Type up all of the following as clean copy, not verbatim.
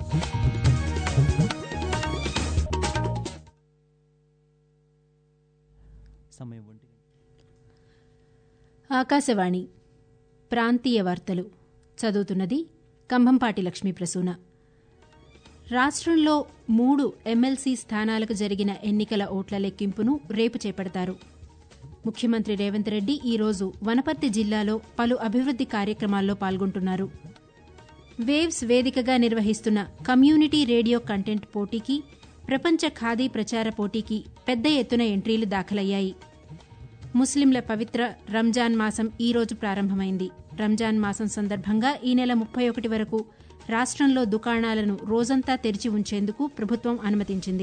ఆకాశవాణి ప్రాంతీయ వార్తలు చదువుతున్నది కంభంపాటి లక్ష్మీ ప్రసూన. రాష్ట్రంలో 3 ఎమ్మెల్సీ స్థానాలకు జరిగిన ఎన్నికల ఓట్ల లెక్కింపును రేపు చేపడతారు. ముఖ్యమంత్రి రేవంత్ రెడ్డి ఈరోజు వనపర్తి జిల్లాలో పలు అభివృద్ది కార్యక్రమాల్లో పాల్గొంటున్నారు. వేవ్స్ వేదికగా నిర్వహిస్తున్న కమ్యూనిటీ రేడియో కంటెంట్ పోటీకి, ప్రపంచ ఖాదీ ప్రచార పోటీకి పెద్ద ఎత్తున ఎంట్రీలు దాఖలయ్యాయి. ముస్లింల పవిత్ర రంజాన్ మాసం ఈరోజు ప్రారంభమైంది. రంజాన్ మాసం సందర్భంగా ఈ నెల 31 వరకు రాష్ట్రంలో దుకాణాలను రోజంతా తెరిచి ఉంచేందుకు ప్రభుత్వం అనుమతించింది.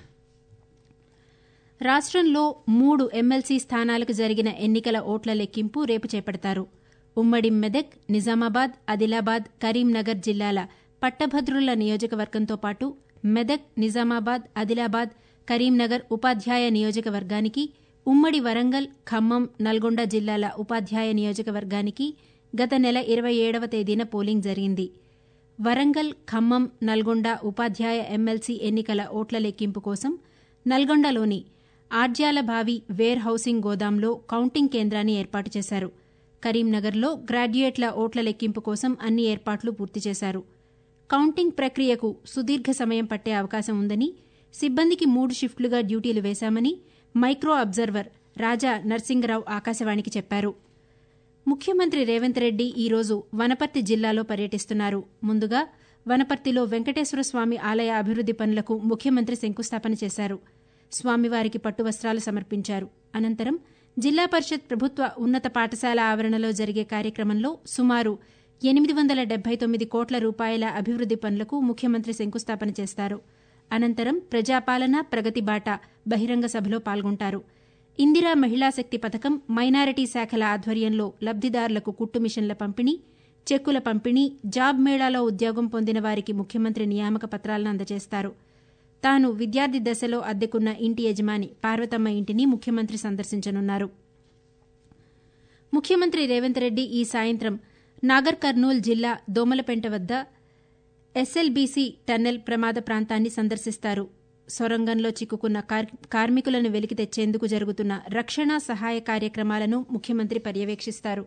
రాష్ట్రంలో 3 ఎమ్మెల్సీ స్థానాలకు జరిగిన ఎన్నికల ఓట్ల లెక్కింపు రేపు చేపడతారు. ఉమ్మడి మెదక్, నిజామాబాద్, ఆదిలాబాద్, కరీంనగర్ జిల్లాల పట్టభద్రుల నియోజకవర్గంతో పాటు మెదక్, నిజామాబాద్, ఆదిలాబాద్, కరీంనగర్ ఉపాధ్యాయ నియోజకవర్గానికి, ఉమ్మడి వరంగల్, ఖమ్మం, నల్గొండ జిల్లాల ఉపాధ్యాయ నియోజకవర్గానికి గత నెల 27వ తేదీన పోలింగ్ జరిగింది. వరంగల్, ఖమ్మం, నల్గొండ ఉపాధ్యాయ ఎమ్మెల్సీ ఎన్నికల ఓట్ల లెక్కింపు కోసం నల్గొండలోని ఆర్జ్యాలబావి వేర్ హౌసింగ్ గోదాంలో కౌంటింగ్ కేంద్రాన్ని ఏర్పాటు చేశారు. కరీంనగర్లో గ్రాడ్యుయేట్ల ఓట్ల లెక్కింపు కోసం అన్ని ఏర్పాట్లు పూర్తి చేశారు. కౌంటింగ్ ప్రక్రియకు సుదీర్ఘ సమయం పట్టే అవకాశం ఉందని, సిబ్బందికి 3 షిఫ్టులుగా డ్యూటీలు వేశామని మైక్రో అబ్జర్వర్ రాజా నర్సింగరావు ఆకాశవాణికి చెప్పారు. ముఖ్యమంత్రి రేవంత్ రెడ్డి ఈరోజు వనపర్తి జిల్లాలో పర్యటిస్తున్నారు. ముందుగా వనపర్తిలో వెంకటేశ్వర స్వామి ఆలయ అభివృద్ది పనులకు ముఖ్యమంత్రి శంకుస్థాపన చేశారు. స్వామివారికి పట్టు వస్త్రాలు సమర్పించారు. అనంతరం జిల్లా పరిషత్ ప్రభుత్వ ఉన్నత పాఠశాల ఆవరణలో జరిగే కార్యక్రమంలో సుమారు 879 కోట్ల రూపాయల అభివృద్ది పనులకు ముఖ్యమంత్రి శంకుస్థాపన చేస్తారు. అనంతరం ప్రజాపాలన ప్రగతి బాట బహిరంగ సభలో పాల్గొంటారు. ఇందిరా మహిళా శక్తి పథకం, మైనారిటీ శాఖల ఆధ్వర్యంలో లబ్దిదారులకు కుట్టు మిషన్ల పంపిణీ, చెక్కుల పంపిణీ, జాబ్ మేళాలో ఉద్యోగం పొందిన వారికి ముఖ్యమంత్రి నియామక పత్రాలను అందజేస్తారు. తాను విద్యార్థి దశలో అద్దెకున్న ఇంటి యజమాని పార్వతమ్మ ఇంటిని ముఖ్యమంత్రి సందర్శించనున్నారు. ముఖ్యమంత్రి రేవంత్ రెడ్డి ఈ సాయంత్రం నాగర్ కర్నూల్ జిల్లా దోమలపెంట వద్ద ఎస్ఎల్బీసీ టన్నెల్ ప్రమాద ప్రాంతాన్ని సందర్శిస్తారు. సొరంగంలో చిక్కుకున్న కార్మికులను వెలికి తెచ్చేందుకు జరుగుతున్న రక్షణ సహాయ కార్యక్రమాలను ముఖ్యమంత్రి పర్యవేక్షిస్తారు.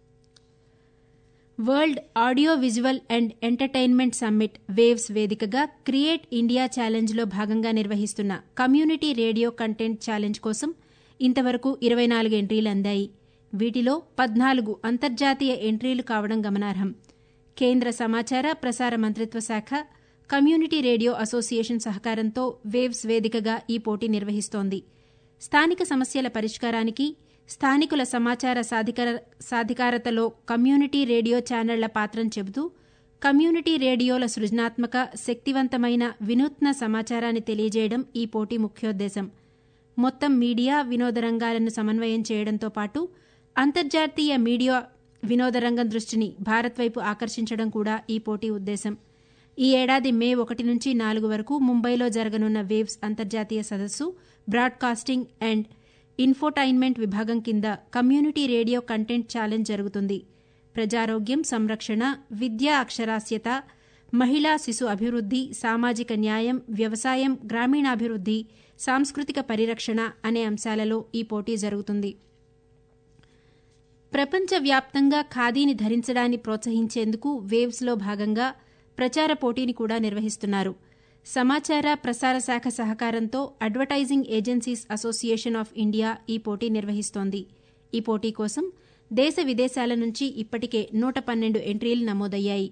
World audio visual and entertainment summit వేవ్స్ వేదికగా క్రియేట్ ఇండియా ఛాలెంజ్లో భాగంగా నిర్వహిస్తున్న కమ్యూనిటీ రేడియో కంటెంట్ ఛాలెంజ్ కోసం ఇంతవరకు 24 ఎంట్రీలు అందాయి. వీటిలో 14 అంతర్జాతీయ ఎంట్రీలు కావడం గమనార్హం. కేంద్ర సమాచార ప్రసార మంత్రిత్వ శాఖ, కమ్యూనిటీ రేడియో అసోసియేషన్ సహకారంతో వేవ్స్ వేదికగా ఈ పోటీ నిర్వహిస్తోంది. స్థానిక సమస్యల పరిష్కారానికి, స్థానికుల సమాచార సాధికారతలో కమ్యూనిటీ రేడియో ఛానళ్ల పాత్రను చెబుతూ కమ్యూనిటీ రేడియోల సృజనాత్మక, శక్తివంతమైన, వినూత్న సమాచారాన్ని తెలియజేయడం ఈ పోటీ ముఖ్యోద్దేశం. మొత్తం మీడియా, వినోద రంగాలను సమన్వయం చేయడంతో పాటు అంతర్జాతీయ మీడియా వినోద రంగం దృష్టిని భారత్ వైపు ఆకర్షించడం కూడా ఈ పోటీ ఉద్దేశం. ఈ ఏడాది మే 1 నుంచి 4 వరకు ముంబైలో జరగనున్న వేవ్స్ అంతర్జాతీయ సదస్సు బ్రాడ్కాస్టింగ్ అండ్ ఇన్ఫోటైన్మెంట్ విభాగం కింద కమ్యూనిటీ రేడియో కంటెంట్ ఛాలెంజ్ జరుగుతుంది. ప్రజారోగ్యం, సంరక్షణ, విద్యా అక్షరాస్యత, మహిళా శిశు అభివృద్ది, సామాజిక న్యాయం, వ్యవసాయం, గ్రామీణాభివృద్ది, సాంస్కృతిక పరిరక్షణ అనే అంశాలలో ఈ పోటీ జరుగుతుంది. ప్రపంచవ్యాప్తంగా ఖాదీని ధరించడాన్ని ప్రోత్సహించేందుకు వేవ్స్లో భాగంగా ప్రచార పోటీని కూడా నిర్వహిస్తున్నారు. సమాచార ప్రసార శాఖ సహకారంతో advertising agencies association of India ఈ పోటీ నిర్వహిస్తోంది. ఈ పోటీ కోసం దేశ విదేశాల నుంచి ఇప్పటికే 112 ఎంట్రీలు నమోదయ్యాయి.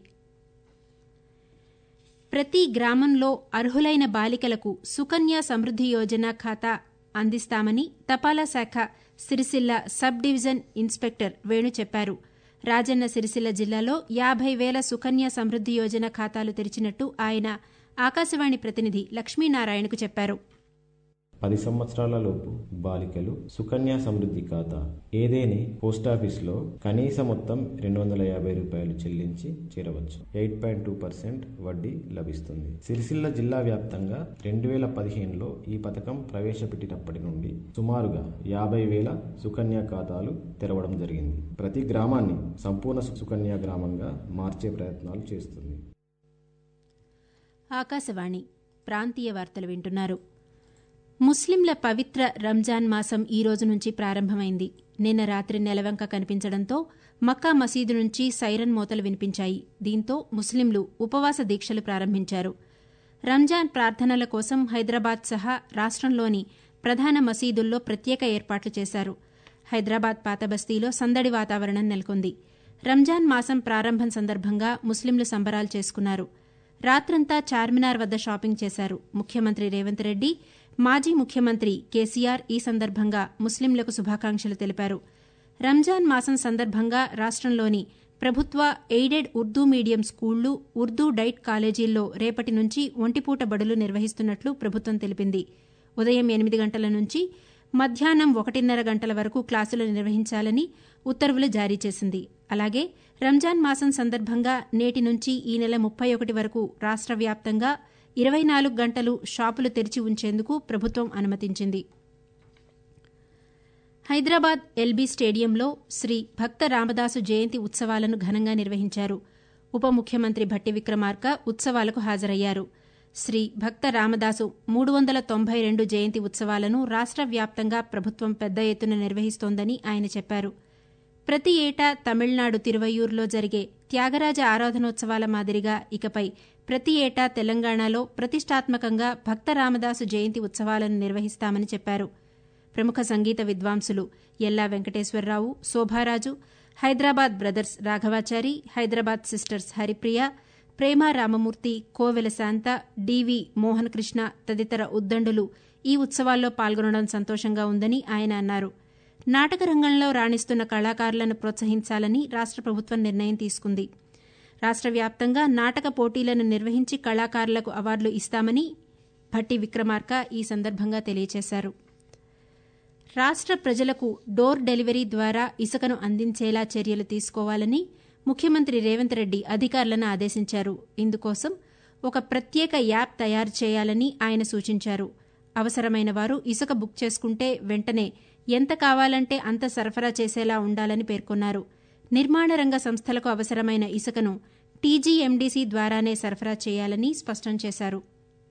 ప్రతి గ్రామంలో అర్హులైన బాలికలకు సుకన్య సమృద్ది యోజన ఖాతా అందిస్తామని తపాలా శాఖ Sircilla sub division inspector Venu చెప్పారు. రాజన్న సిరిసిల్ల జిల్లాలో 50,000 సుకన్య సమృద్ది యోజన ఖాతాలు తెరిచినట్టు ఆయన ఆకాశవాణి ప్రతినిధి లక్ష్మీనారాయణకు చెప్పారు. 10 సంవత్సరాల లోపు బాలికలు సుకన్య సమృద్ధి ఖాతా ఏదేని పోస్టాఫీసులో కనీస మొత్తం ₹250 చెల్లించి చేరవచ్చు. 8.2% వడ్డీ లభిస్తుంది. సిరిసిల్ల జిల్లా వ్యాప్తంగా 2015లో ఈ పథకం ప్రవేశపెట్టినప్పటి నుండి సుమారుగా 50,000 సుకన్య ఖాతాలు తెరవడం జరిగింది. ప్రతి గ్రామాన్ని సంపూర్ణ సుకన్య గ్రామంగా మార్చే ప్రయత్నాలు చేస్తుంది. ఆకాశవాణి ప్రాంతీయ వార్తలు వింటున్నారు. ముస్లింల పవిత్ర రంజాన్ మాసం ఈ రోజు నుంచి ప్రారంభమైంది. నిన్న రాత్రి నెలవంక కనిపించడంతో మక్కా మసీదు నుంచి సైరన్ మోతలు వినిపించాయి. దీంతో ముస్లింలు ఉపవాస దీక్షలు ప్రారంభించారు. రంజాన్ ప్రార్థనల కోసం హైదరాబాద్ సహా రాష్ట్రంలోని ప్రధాన మసీదుల్లో ప్రత్యేక ఏర్పాట్లు చేశారు. హైదరాబాద్ పాతబస్తీలో సందడి వాతావరణం నెలకొంది. రంజాన్ మాసం ప్రారంభం సందర్భంగా ముస్లింలు సంబరాలు చేసుకున్నారు. రాత్రంతా చార్మినార్ వద్ద షాపింగ్ చేశారు. ముఖ్యమంత్రి రేవంత్ రెడ్డి, మాజీ ముఖ్యమంత్రి కేసీఆర్ ఈ సందర్భంగా ముస్లింలకు శుభాకాంక్షలు తెలిపారు. రంజాన్ మాసం సందర్భంగా రాష్ట్రంలోని ప్రభుత్వ ఎయిడెడ్ ఉర్దూ మీడియం స్కూళ్లు, ఉర్దూ డైట్ కాలేజీల్లో రేపటి నుంచి ఒంటిపూట బడులు నిర్వహిస్తున్నట్లు ప్రభుత్వం తెలిపింది. ఉదయం 8 గంటల నుంచి మధ్యాహ్నం 1:30 గంటల వరకు క్లాసులు నిర్వహించాలని ఉత్తర్వులు జారీ చేసింది. అలాగే రంజాన్ మాసం సందర్భంగా నేటి నుంచి ఈ నెల 31 వరకు రాష్ట్ర వ్యాప్తంగా 24 గంటలు షాపులు తెరిచి ఉంచేందుకు ప్రభుత్వం అనుమతించింది. హైదరాబాద్ ఎల్బీ స్టేడియంలో శ్రీ భక్త రామదాసు జయంతి ఉత్సవాలను ఘనంగా నిర్వహించారు. ఉప ముఖ్యమంత్రి భట్టి విక్రమార్క ఉత్సవాలకు హాజరయ్యారు. శ్రీ భక్త రామదాసు 392 జయంతి ఉత్సవాలను రాష్ట్ర వ్యాప్తంగా ప్రభుత్వం పెద్ద ఎత్తున నిర్వహిస్తోందని ఆయన చెప్పారు. ప్రతి ఏటా తమిళనాడు తిరువయ్యూరులో జరిగే త్యాగరాజ ఆరాధనోత్సవాల మాదిరిగా ఇకపై ప్రతి ఏటా తెలంగాణలో ప్రతిష్టాత్మకంగా భక్త రామదాసు జయంతి ఉత్సవాలను నిర్వహిస్తామని చెప్పారు. ప్రముఖ సంగీత విద్వాంసులు Ella Venkateswararao, Shobharaju, Hyderabad brothers Raghavachari, Hyderabad sisters Haripriya, Prema Ramamurthy, Kovela Shantha, DV Mohan Krishna తదితర ఉద్దండులు ఈ ఉత్సవాల్లో పాల్గొనడం సంతోషంగా ఉందని ఆయన అన్నారు. నాటక రంగంలో రాణిస్తున్న కళాకారులను ప్రోత్సహించాలని రాష్ట్ర ప్రభుత్వం నిర్ణయం తీసుకుంది. రాష్ట్ర వ్యాప్తంగా నాటక పోటీలను నిర్వహించి కళాకారులకు అవార్డులు ఇస్తామని భట్టి విక్రమార్క ఈ సందర్భంగా తెలియజేశారు. రాష్ట్ర ప్రజలకు డోర్ డెలివరీ ద్వారా ఇసుకను అందించేలా చర్యలు తీసుకోవాలని ముఖ్యమంత్రి రేవంత్ రెడ్డి అధికారులను ఆదేశించారు. ఇందుకోసం ఒక ప్రత్యేక యాప్ తయారు చేయాలని ఆయన సూచించారు. అవసరమైన వారు ఇసుక బుక్ చేసుకుంటే వెంటనే ఎంత కావాలంటే అంత సరఫరా చేసేలా ఉండాలని పేర్కొన్నారు. నిర్మాణ రంగ సంస్థలకు అవసరమైన ఇసుకను టీజీఎండీసీ ద్వారానే సరఫరా చేయాలని స్పష్టం చేశారు.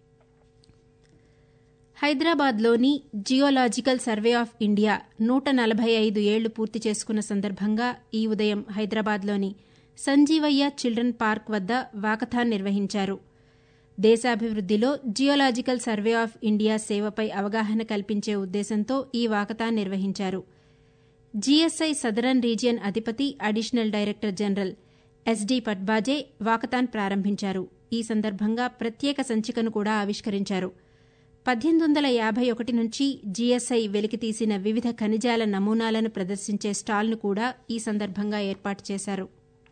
హైదరాబాద్లోని జియోలాజికల్ సర్వే ఆఫ్ ఇండియా 145 ఏళ్లు పూర్తి చేసుకున్న సందర్భంగా ఈ ఉదయం హైదరాబాద్లోని సంజీవయ్య చిల్డ్రన్ పార్క్ వద్ద వాకథాన్ నిర్వహించారు. దేశాభివృద్దిలో జియోలాజికల్ సర్వే ఆఫ్ ఇండియా సేవపై అవగాహన కల్పించే ఉద్దేశంతో ఈ వాకథాన్ నిర్వహించారు. జీఎస్ఐ సదరన్ రీజియన్ అధిపతి additional director general SD Patbaje walkathon ప్రారంభించారు. ఈ సందర్భంగా ప్రత్యేక సంచికను కూడా ఆవిష్కరించారు. 1851 నుంచి జీఎస్ఐ వెలికితీసిన వివిధ ఖనిజాల నమూనాలను ప్రదర్శించే స్టాల్ను కూడా ఈ సందర్భంగా ఏర్పాటు చేశారు.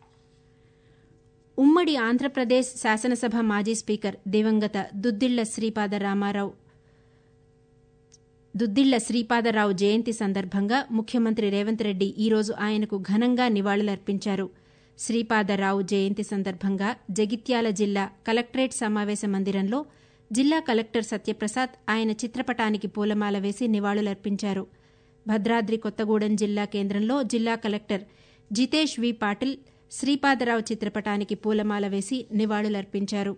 ఉమ్మడి ఆంధ్రప్రదేశ్ శాసనసభ మాజీ స్పీకర్ దివంగత దుద్దిళ్ల శ్రీపాదరావు జయంతి సందర్భంగా ముఖ్యమంత్రి రేవంత్ రెడ్డి ఈరోజు ఆయనకు ఘనంగా నివాళులర్పించారు. శ్రీపాదరావు జయంతి సందర్భంగా జగిత్యాల జిల్లా కలెక్టరేట్ సమావేశ మందిరంలో జిల్లా కలెక్టర్ సత్యప్రసాద్ ఆయన చిత్రపటానికి పూలమాల వేసి నివాళులర్పించారు. భద్రాద్రి కొత్తగూడెం జిల్లా కేంద్రంలో జిల్లా కలెక్టర్ జితేష్ వి పాటిల్ శ్రీపాదరావు చిత్రపటానికి పూలమాల వేసి నివాళులర్పించారు.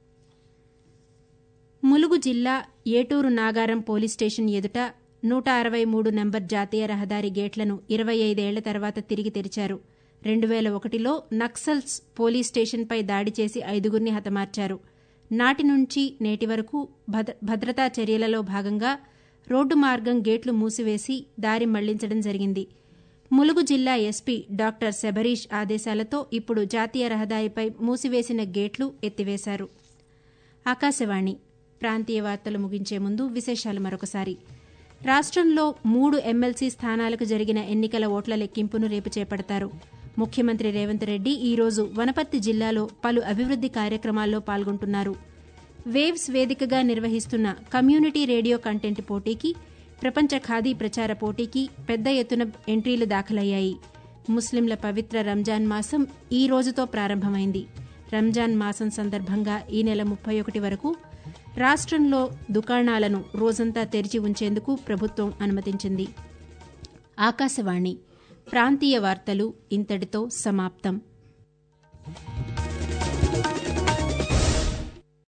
ములుగు జిల్లా ఏటూరు నాగారం పోలీస్ స్టేషన్ ఎదుట 163 నంబర్ జాతీయ రహదారి గేట్లను 25 ఏళ్ల తర్వాత తిరిగి తెరిచారు. 2001లో నక్సల్స్ పోలీస్ స్టేషన్పై దాడి చేసి 5గురిని హతమార్చారు. నాటి నుంచి నేటి వరకు భద్రతా చర్యలలో భాగంగా రోడ్డు మార్గం గేట్లు మూసివేసి దారి మళ్లించడం జరిగింది. ములుగు జిల్లా ఎస్పీ డాక్టర్ శబరీష్ ఆదేశాలతో ఇప్పుడు జాతీయ రహదారిపై మూసివేసిన గేట్లు ఎత్తివేశారు. ఆకాశవాణి ప్రాంతీయ వార్తలు ముగించే ముందు విశేషాలు మరొకసారి. రాష్ట్రంలో 3 ఎమ్మెల్సీ స్థానాలకు జరిగిన ఎన్నికల ఓట్ల లెక్కింపును రేపు చేపడతారు. ముఖ్యమంత్రి రేవంత్ రెడ్డి ఈరోజు వనపర్తి జిల్లాలో పలు అభివృద్ది కార్యక్రమాల్లో పాల్గొంటున్నారు. వేవ్స్ వేదికగా నిర్వహిస్తున్న కమ్యూనిటీ రేడియో కంటెంట్ పోటీకి, ప్రపంచ ఖాదీ ప్రచార పోటీకి పెద్ద ఎత్తున ఎంట్రీలు దాఖలయ్యాయి. ముస్లింల పవిత్ర రంజాన్ మాసం ఈ రోజుతో ప్రారంభమైంది. రంజాన్ మాసం సందర్భంగా ఈ నెల 31 వరకు రాష్ట్రంలో దుకాణాలను రోజంతా తెరిచి ఉంచేందుకు ప్రభుత్వం అనుమతించింది. ఆకాశవాణి ప్రాంతీయ వార్తలు ఇంతటితో సమాప్తం.